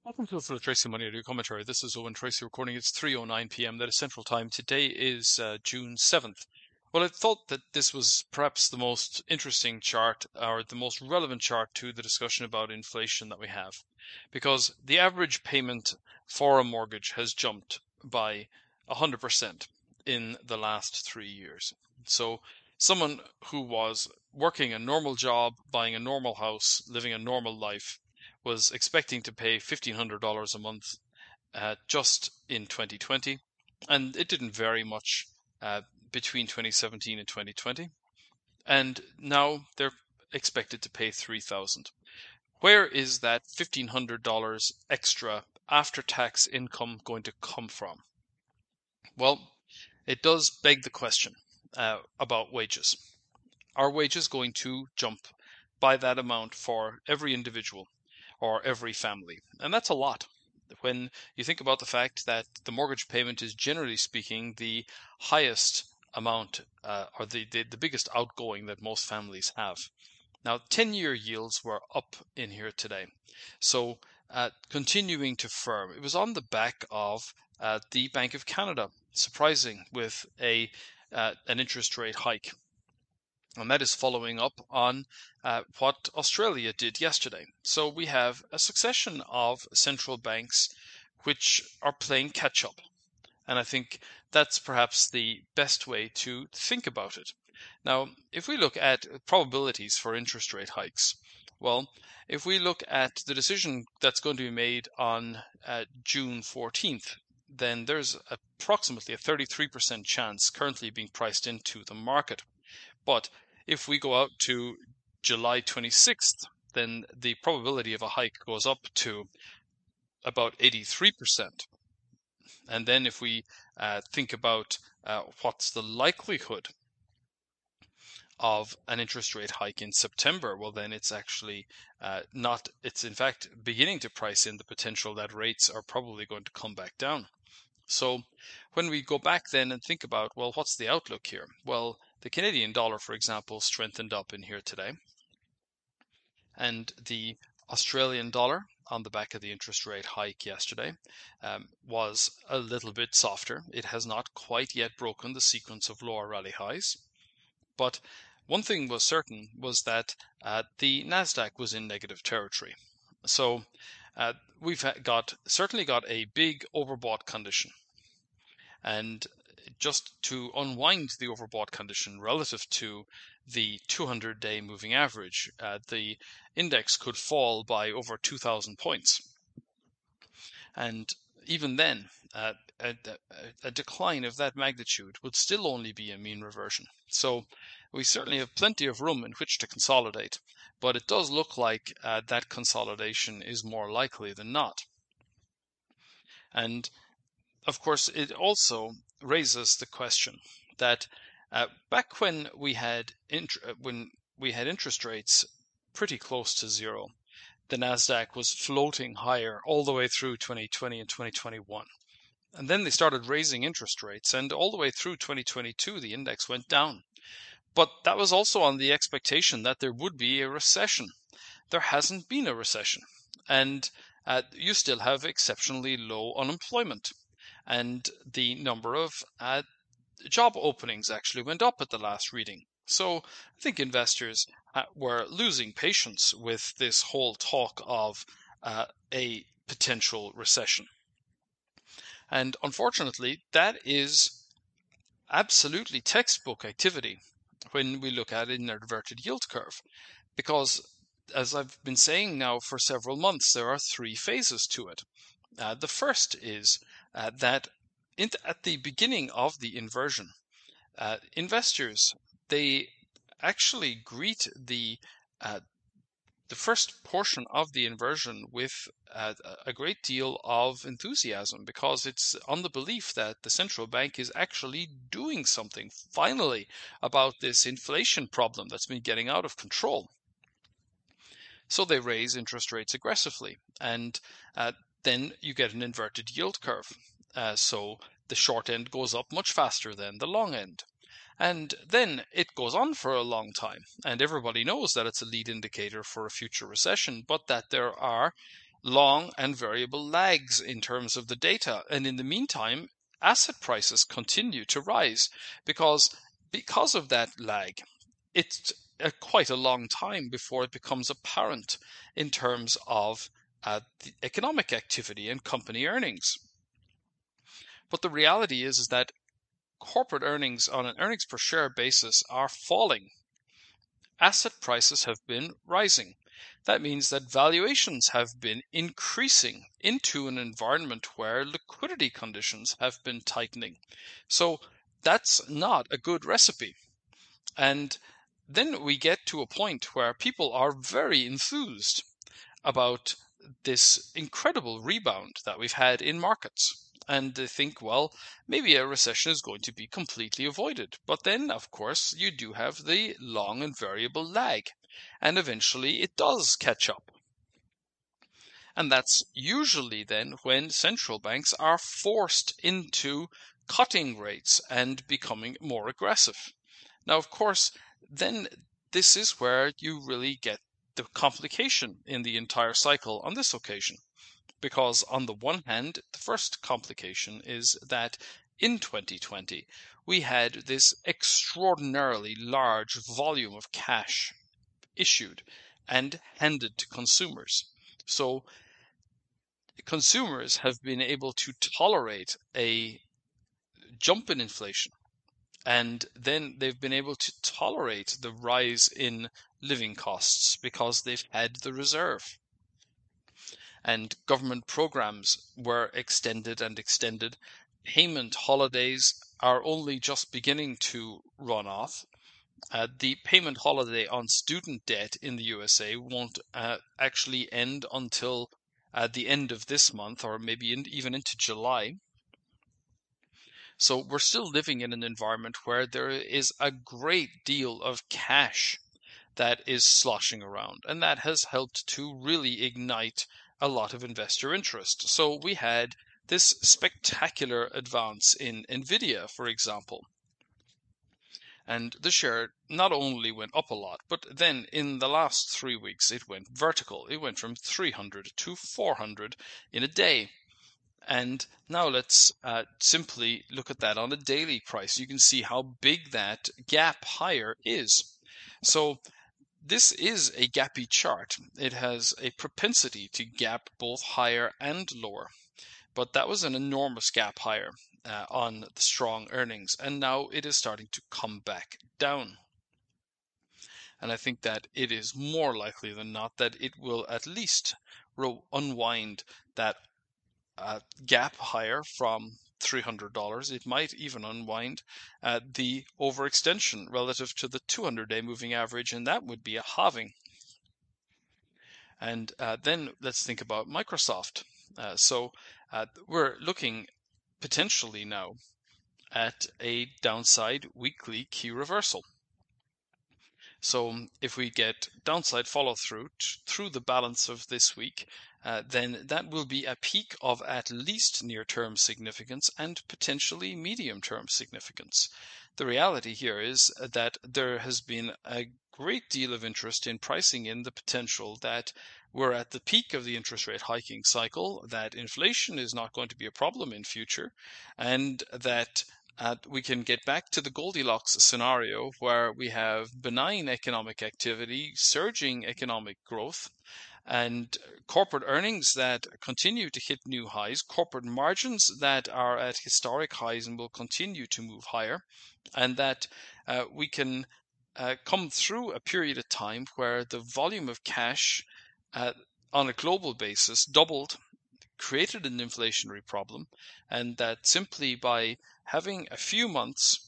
Welcome to the Tracy Money Audio Commentary. This is Owen Tracy recording. It's 3:09 p.m. That is Central Time. Today is June 7th. Well, I thought that this was perhaps the most interesting chart or the most relevant chart to the discussion about inflation that we have, because the average payment for a mortgage has jumped by 100% in the last 3 years. So someone who was working a normal job, buying a normal house, living a normal life, was expecting to pay $1,500 a month just in 2020, and it didn't vary much between 2017 and 2020. And now they're expected to pay $3,000. Where is that $1,500 extra after-tax income going to come from? Well, it does beg the question about wages. Are wages going to jump by that amount for every individual or every family? And that's a lot. When you think about the fact that the mortgage payment is, generally speaking, the highest amount or the biggest outgoing that most families have. Now, 10-year yields were up in here today. So continuing to firm. It was on the back of the Bank of Canada surprising with an interest rate hike. And that is following up on what Australia did yesterday. So we have a succession of central banks which are playing catch up. And I think that's perhaps the best way to think about it. Now, if we look at probabilities for interest rate hikes, well, if we look at the decision that's going to be made on June 14th, then there's approximately a 33% chance currently being priced into the market. But if we go out to July 26th, then the probability of a hike goes up to about 83%. And then if we think about what's the likelihood of an interest rate hike in September, well, then it's actually not, it's in fact beginning to price in the potential that rates are probably going to come back down. So when we go back then and think about, well, what's the outlook here? Well, the Canadian dollar, for example, strengthened up in here today. And the Australian dollar, on the back of the interest rate hike yesterday, was a little bit softer. It has not quite yet broken the sequence of lower rally highs. But one thing was certain was that the Nasdaq was in negative territory. So we've certainly got a big overbought condition. And just to unwind the overbought condition relative to the 200-day moving average, the index could fall by over 2,000 points. And even then, a decline of that magnitude would still only be a mean reversion. So we certainly have plenty of room in which to consolidate, but it does look like that consolidation is more likely than not. And of course, it also raises the question that back when we had interest rates pretty close to zero, the Nasdaq was floating higher all the way through 2020 and 2021. And then they started raising interest rates, and all the way through 2022, the index went down. But that was also on the expectation that there would be a recession. There hasn't been a recession, and you still have exceptionally low unemployment. And the number of job openings actually went up at the last reading. So I think investors were losing patience with this whole talk of a potential recession. And unfortunately, that is absolutely textbook activity when we look at an inverted yield curve. Because, as I've been saying now for several months, there are three phases to it. The first is that at the beginning of the inversion, investors, they actually greet the first portion of the inversion with a great deal of enthusiasm, because it's on the belief that the central bank is actually doing something finally about this inflation problem that's been getting out of control. So they raise interest rates aggressively, and then you get an inverted yield curve. So the short end goes up much faster than the long end. And then it goes on for a long time, and everybody knows that it's a lead indicator for a future recession, but that there are long and variable lags in terms of the data. And in the meantime, asset prices continue to rise because of that lag. It's quite a long time before it becomes apparent in terms of the economic activity and company earnings. But the reality is that corporate earnings on an earnings per share basis are falling. Asset prices have been rising. That means that valuations have been increasing into an environment where liquidity conditions have been tightening. So that's not a good recipe. And then we get to a point where people are very enthused about this incredible rebound that we've had in markets. And they think, well, maybe a recession is going to be completely avoided. But then, of course, you do have the long and variable lag. And eventually it does catch up. And that's usually then when central banks are forced into cutting rates and becoming more aggressive. Now, of course, then this is where you really get the complication in the entire cycle on this occasion. Because on the one hand, the first complication is that in 2020, we had this extraordinarily large volume of cash issued and handed to consumers. So consumers have been able to tolerate a jump in inflation, and then they've been able to tolerate the rise in living costs because they've had the reserve. And government programs were extended and extended. Payment holidays are only just beginning to run off. The payment holiday on student debt in the USA won't actually end until the end of this month, or maybe even into July. So we're still living in an environment where there is a great deal of cash that is sloshing around, and that has helped to really ignite a lot of investor interest. So we had this spectacular advance in Nvidia, for example. And the share not only went up a lot, but then in the last 3 weeks it went vertical. It went from 300 to 400 in a day. And now let's simply look at that on a daily price. You can see how big that gap higher is. So this is a gappy chart. It has a propensity to gap both higher and lower. But that was an enormous gap higher on the strong earnings. And now it is starting to come back down. And I think that it is more likely than not that it will at least unwind that gap higher from $300. It might even unwind the overextension relative to the 200-day moving average, and that would be a halving. And then let's think about Microsoft. So we're looking potentially now at a downside weekly key reversal. So if we get downside follow through the balance of this week, then that will be a peak of at least near-term significance and potentially medium-term significance. The reality here is that there has been a great deal of interest in pricing in the potential that we're at the peak of the interest rate hiking cycle, that inflation is not going to be a problem in future, and that we can get back to the Goldilocks scenario where we have benign economic activity, surging economic growth, and corporate earnings that continue to hit new highs, corporate margins that are at historic highs and will continue to move higher, and that we can come through a period of time where the volume of cash on a global basis doubled, created an inflationary problem, and that simply by having a few months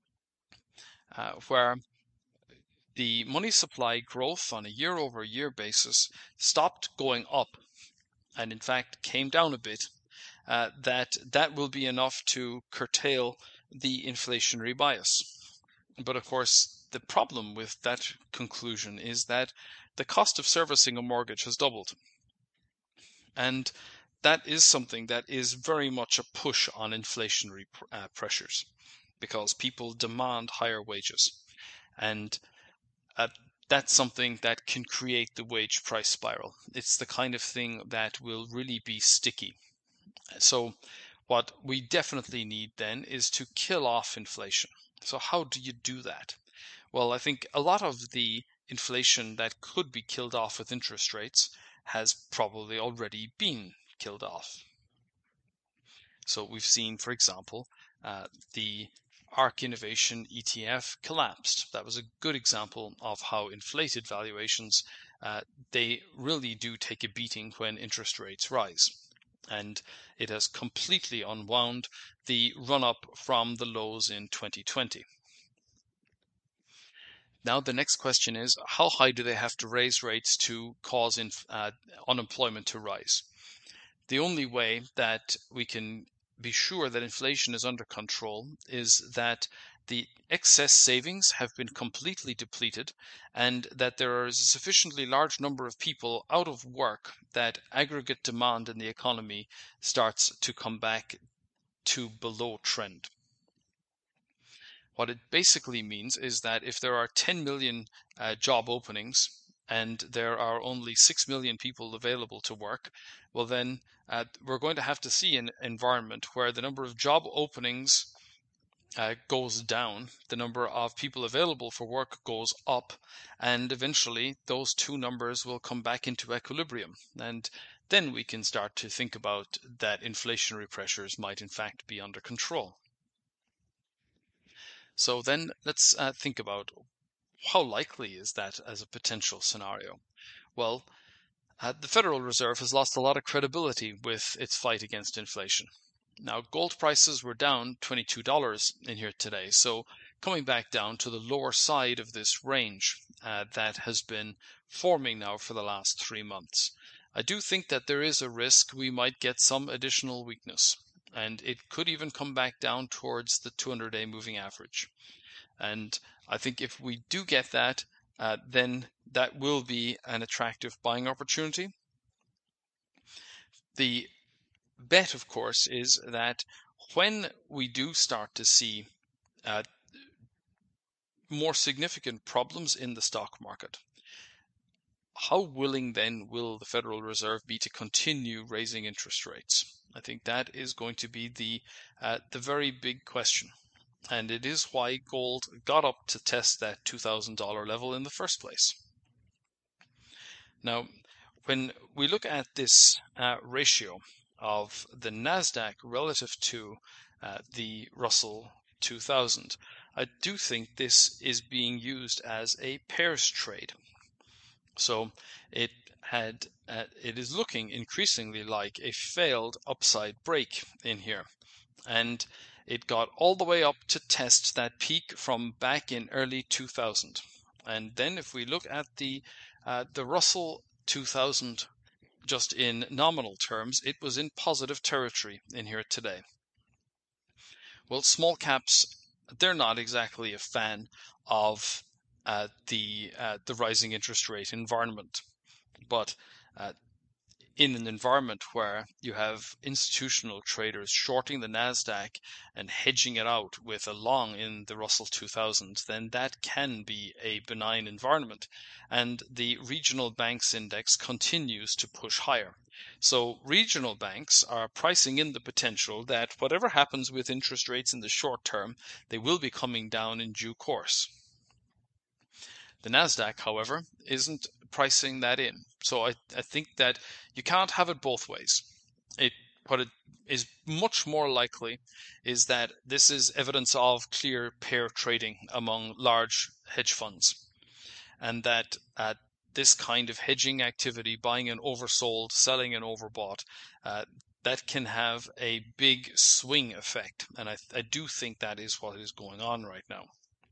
where the money supply growth on a year-over-year basis stopped going up and in fact came down a bit, that will be enough to curtail the inflationary bias. But of course, the problem with that conclusion is that the cost of servicing a mortgage has doubled. And that is something that is very much a push on inflationary pressures, because people demand higher wages. And that's something that can create the wage price spiral. It's the kind of thing that will really be sticky. So what we definitely need then is to kill off inflation. So how do you do that? Well, I think a lot of the inflation that could be killed off with interest rates has probably already been killed off. So we've seen, for example, the ARK Innovation ETF collapsed. That was a good example of how inflated valuations, they really do take a beating when interest rates rise. And it has completely unwound the run-up from the lows in 2020. Now the next question is, how high do they have to raise rates to cause unemployment to rise? The only way that we can be sure that inflation is under control is that the excess savings have been completely depleted and that there is a sufficiently large number of people out of work that aggregate demand in the economy starts to come back to below trend. What it basically means is that if there are 10 million job openings and there are only 6 million people available to work, well then we're going to have to see an environment where the number of job openings goes down, the number of people available for work goes up, and eventually those two numbers will come back into equilibrium. And then we can start to think about that inflationary pressures might in fact be under control. So then let's think about how likely is that as a potential scenario. Well, the Federal Reserve has lost a lot of credibility with its fight against inflation. Now, gold prices were down $22 in here today, so coming back down to the lower side of this range that has been forming now for the last 3 months. I do think that there is a risk we might get some additional weakness, and it could even come back down towards the 200-day moving average. And I think if we do get that, then that will be an attractive buying opportunity. The bet, of course, is that when we do start to see more significant problems in the stock market, how willing then will the Federal Reserve be to continue raising interest rates? I think that is going to be the very big question. And it is why gold got up to test that $2,000 level in the first place. Now, when we look at this ratio of the NASDAQ relative to the Russell 2000, I do think this is being used as a pairs trade. So it is looking increasingly like a failed upside break in here. And it got all the way up to test that peak from back in early 2000. And then if we look at the Russell 2000 just in nominal terms, it was in positive territory in here today. Well, small caps, they're not exactly a fan of the rising interest rate environment, but in an environment where you have institutional traders shorting the NASDAQ and hedging it out with a long in the Russell 2000, then that can be a benign environment. And the regional banks index continues to push higher. So regional banks are pricing in the potential that whatever happens with interest rates in the short term, they will be coming down in due course. The NASDAQ, however, isn't pricing that in. So I think that you can't have it both ways. What it is much more likely is that this is evidence of clear pair trading among large hedge funds, and that this kind of hedging activity, buying an oversold, selling an overbought, that can have a big swing effect. And I do think that is what is going on right now.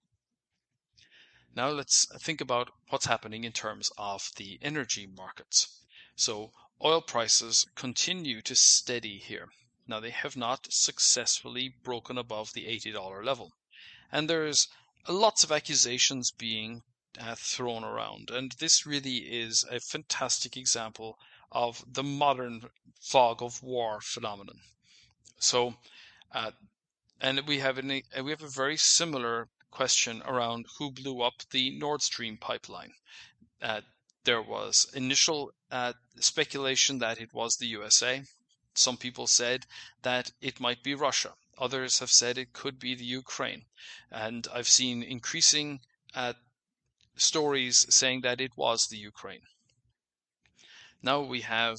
Now let's think about what's happening in terms of the energy markets. So oil prices continue to steady here. Now they have not successfully broken above the $80 level. And there's lots of accusations being thrown around. And this really is a fantastic example of the modern fog of war phenomenon. So, and we have a very similar question around who blew up the Nord Stream pipeline. There was initial speculation that it was the USA. Some people said that it might be Russia. Others have said it could be the Ukraine. And I've seen increasing stories saying that it was the Ukraine. Now we have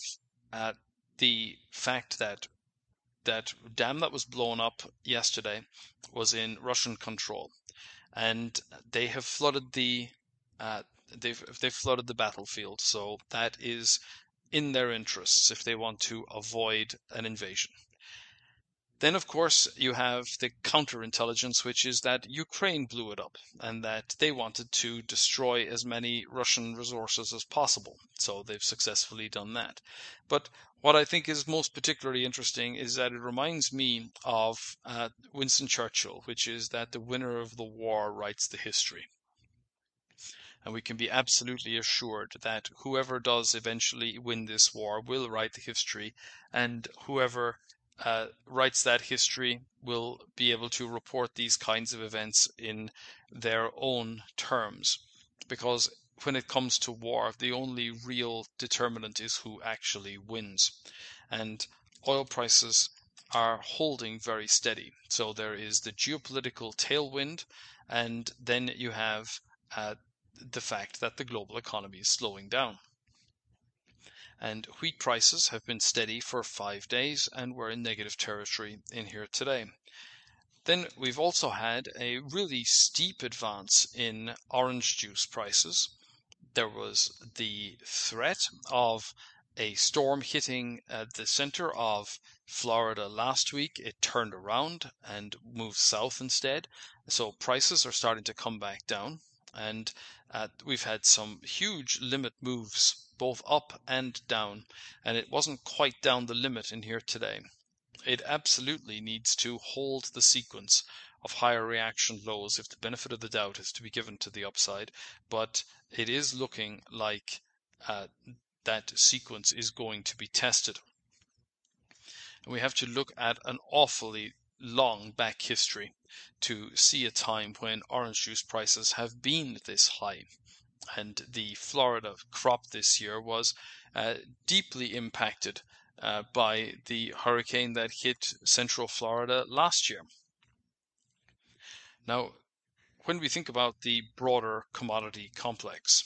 the fact that that dam that was blown up yesterday was in Russian control, and they have flooded they've flooded the battlefield. So that is in their interests if they want to avoid an invasion. Then, of course, you have the counterintelligence, which is that Ukraine blew it up and that they wanted to destroy as many Russian resources as possible. So they've successfully done that. But what I think is most particularly interesting is that it reminds me of Winston Churchill, which is that the winner of the war writes the history. And we can be absolutely assured that whoever does eventually win this war will write the history, and whoever writes that history will be able to report these kinds of events in their own terms. Because when it comes to war, the only real determinant is who actually wins. And oil prices are holding very steady. So there is the geopolitical tailwind, and then you have the fact that the global economy is slowing down. And wheat prices have been steady for 5 days, and we're in negative territory in here today. Then we've also had a really steep advance in orange juice prices. There was the threat of a storm hitting the center of Florida last week. It turned around and moved south instead. So prices are starting to come back down. And we've had some huge limit moves, both up and down, and it wasn't quite down the limit in here today. It absolutely needs to hold the sequence of higher reaction lows if the benefit of the doubt is to be given to the upside, but it is looking like that sequence is going to be tested. And we have to look at an awfully long back history to see a time when orange juice prices have been this high. And the Florida crop this year was deeply impacted by the hurricane that hit central Florida last year. Now, when we think about the broader commodity complex,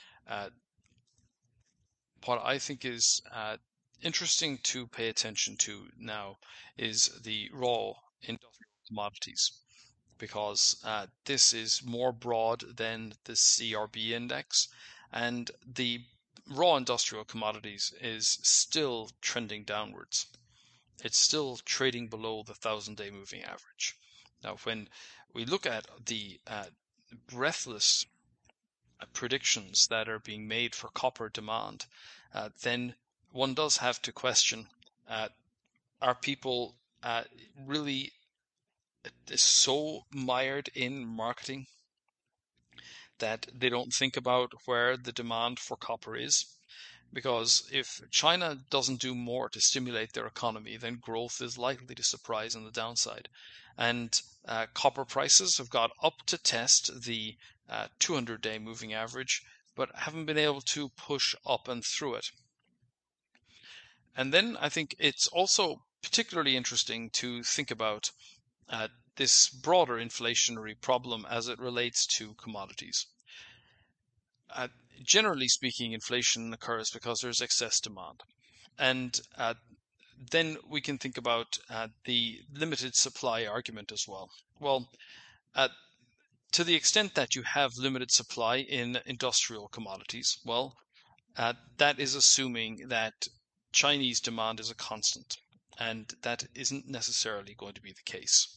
what I think is interesting to pay attention to now is the raw industrial commodities, because this is more broad than the CRB index, and the raw industrial commodities is still trending downwards. It's still trading below the 1,000-day moving average. Now, when we look at the breathless predictions that are being made for copper demand, then one does have to question, are people really so mired in marketing that they don't think about where the demand for copper is? Because if China doesn't do more to stimulate their economy, then growth is likely to surprise on the downside. And copper prices have got up to test the 200-day moving average, but haven't been able to push up and through it. And then I think it's also particularly interesting to think about this broader inflationary problem as it relates to commodities. Generally speaking, inflation occurs because there's excess demand. And then we can think about the limited supply argument as well. Well, to the extent that you have limited supply in industrial commodities, well, that is assuming that Chinese demand is a constant, and that isn't necessarily going to be the case.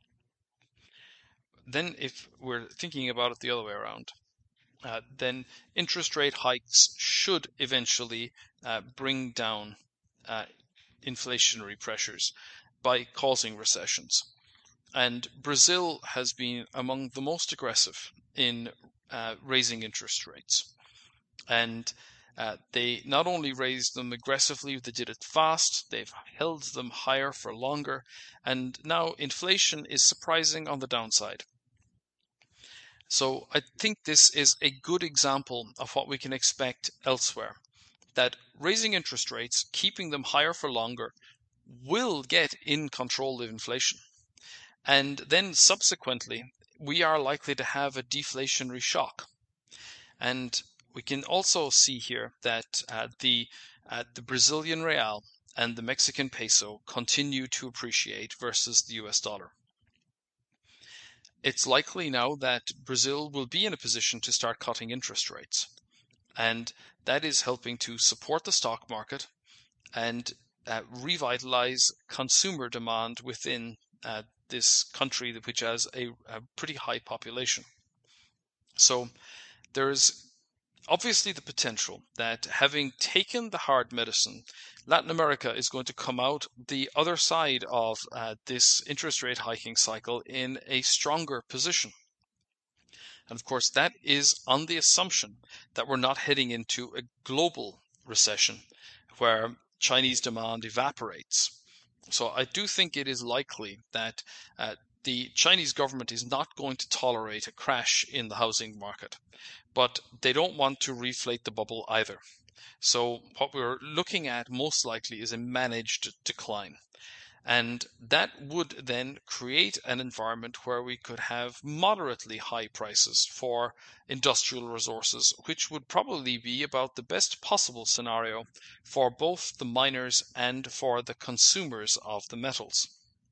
Then if we're thinking about it the other way around, then interest rate hikes should eventually bring down inflationary pressures by causing recessions. And Brazil has been among the most aggressive in raising interest rates. And they not only raised them aggressively, they did it fast, they've held them higher for longer, and now inflation is surprising on the downside. So I think this is a good example of what we can expect elsewhere, that raising interest rates, keeping them higher for longer, will get in control of inflation. And then subsequently, we are likely to have a deflationary shock. And we can also see here that the Brazilian real and the Mexican peso continue to appreciate versus the US dollar. It's likely now that Brazil will be in a position to start cutting interest rates. And that is helping to support the stock market and revitalize consumer demand within this country, which has a pretty high population. So there's obviously the potential that, having taken the hard medicine, Latin America is going to come out the other side of this interest rate hiking cycle in a stronger position. And of course, that is on the assumption that we're not heading into a global recession where Chinese demand evaporates. So I do think it is likely that the Chinese government is not going to tolerate a crash in the housing market, but they don't want to reflate the bubble either. So what we're looking at most likely is a managed decline. And that would then create an environment where we could have moderately high prices for industrial resources, which would probably be about the best possible scenario for both the miners and for the consumers of the metals.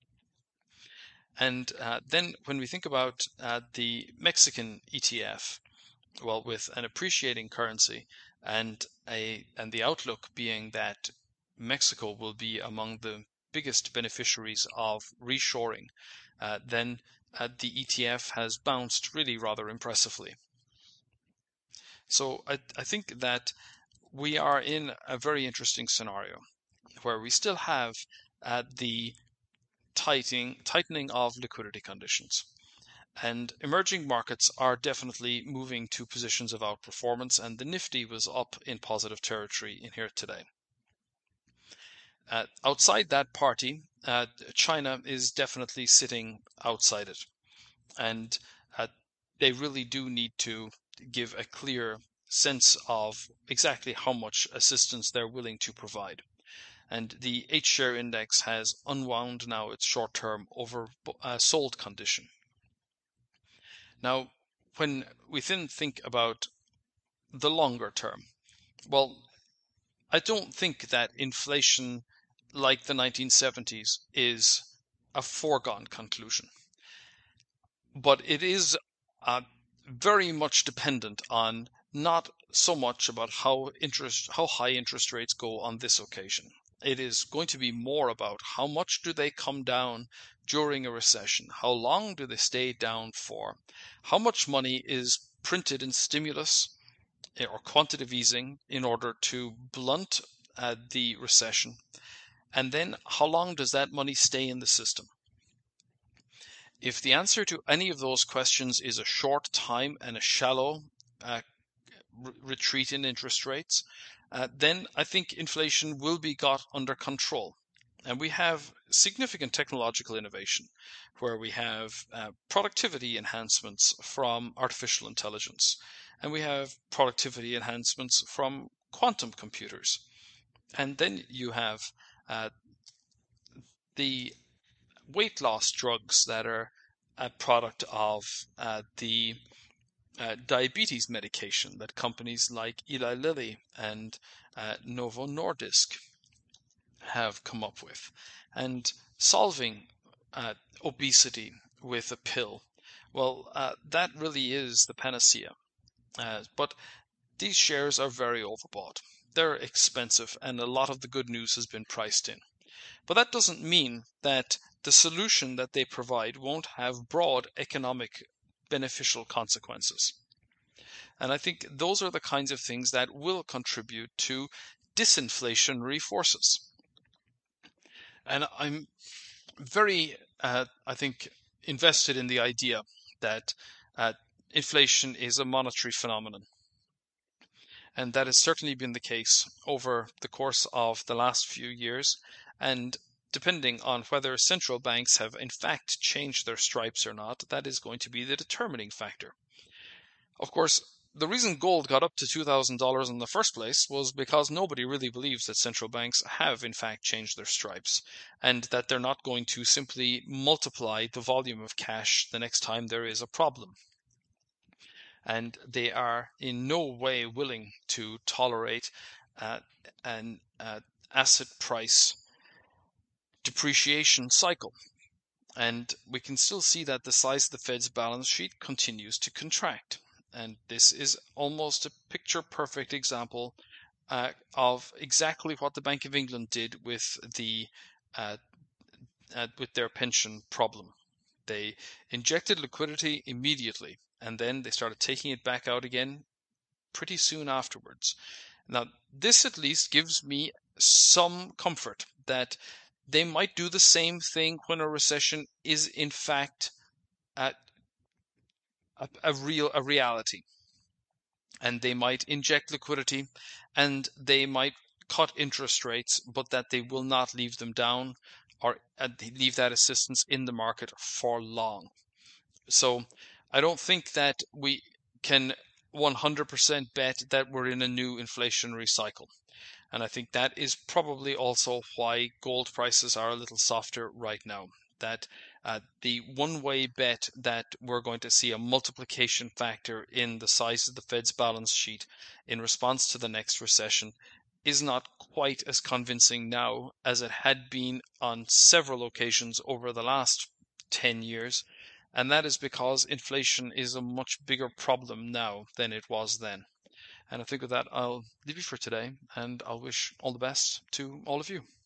And then when we think about the Mexican ETF, well, with an appreciating currency and the outlook being that Mexico will be among the biggest beneficiaries of reshoring, then the ETF has bounced really rather impressively. So I think that we are in a very interesting scenario where we still have the tightening of liquidity conditions. And emerging markets are definitely moving to positions of outperformance, and the Nifty was up in positive territory in here today. Outside that party, China is definitely sitting outside it. And they really do need to give a clear sense of exactly how much assistance they're willing to provide. And the H-share index has unwound now its short-term oversold condition. Now, when we then think about the longer term, well, I don't think that inflation like the 1970s is a foregone conclusion. But it is very much dependent on not so much about how high interest rates go on this occasion. It is going to be more about how much do they come down during a recession? How long do they stay down for? How much money is printed in stimulus or quantitative easing in order to blunt the recession? And then how long does that money stay in the system? If the answer to any of those questions is a short time and a shallow retreat in interest rates, then I think inflation will be got under control. And we have significant technological innovation where we have productivity enhancements from artificial intelligence, and we have productivity enhancements from quantum computers. And then you have the weight loss drugs that are a product of the diabetes medication that companies like Eli Lilly and Novo Nordisk have come up with, and solving obesity with a pill. Well, that really is the panacea. But these shares are very overbought. They're expensive, and a lot of the good news has been priced in. But that doesn't mean that the solution that they provide won't have broad economic beneficial consequences. And I think those are the kinds of things that will contribute to disinflationary forces. And I'm very, I think, invested in the idea that inflation is a monetary phenomenon. And that has certainly been the case over the course of the last few years. And depending on whether central banks have in fact changed their stripes or not, that is going to be the determining factor. Of course, the reason gold got up to $2,000 in the first place was because nobody really believes that central banks have in fact changed their stripes, and that they're not going to simply multiply the volume of cash the next time there is a problem. And they are in no way willing to tolerate an asset price depreciation cycle. And we can still see that the size of the Fed's balance sheet continues to contract. And this is almost a picture-perfect example of exactly what the Bank of England did with their pension problem. They injected liquidity immediately, and then they started taking it back out again pretty soon afterwards. Now, this at least gives me some comfort that they might do the same thing when a recession is in fact a reality, and they might inject liquidity and they might cut interest rates, but that they will not leave them down or leave that assistance in the market for long. So I don't think that we can 100% bet that we're in a new inflationary cycle. And I think that is probably also why gold prices are a little softer right now. That the one-way bet that we're going to see a multiplication factor in the size of the Fed's balance sheet in response to the next recession is not quite as convincing now as it had been on several occasions over the last 10 years. And that is because inflation is a much bigger problem now than it was then. And I think with that, I'll leave you for today, and I'll wish all the best to all of you.